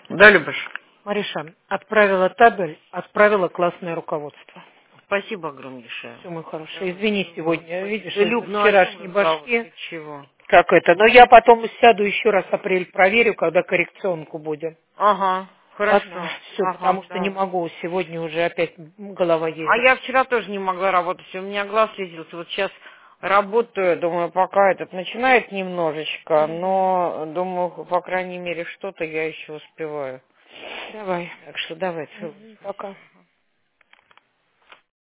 Да, Любаш. Мариша, отправила табель, отправила классное руководство. Спасибо огромнейшее. Все, мой хороший. Извини сегодня, видишь, Да, из-за Люб, ну о чем вчерашней разговор? башки. Ты чего? Как это? Но я потом сяду еще раз апрель проверю, когда коррекционку будем. Ага, Ладно, хорошо. все, Ага, потому что не да. могу. Сегодня уже опять голова А ездит. я вчера тоже не могла работать, у меня глаз слезился. Вот сейчас работаю, думаю, пока этот начинает немножечко, но думаю, по крайней мере, что-то я еще успеваю. Давай. Так что давай, целую. Пока.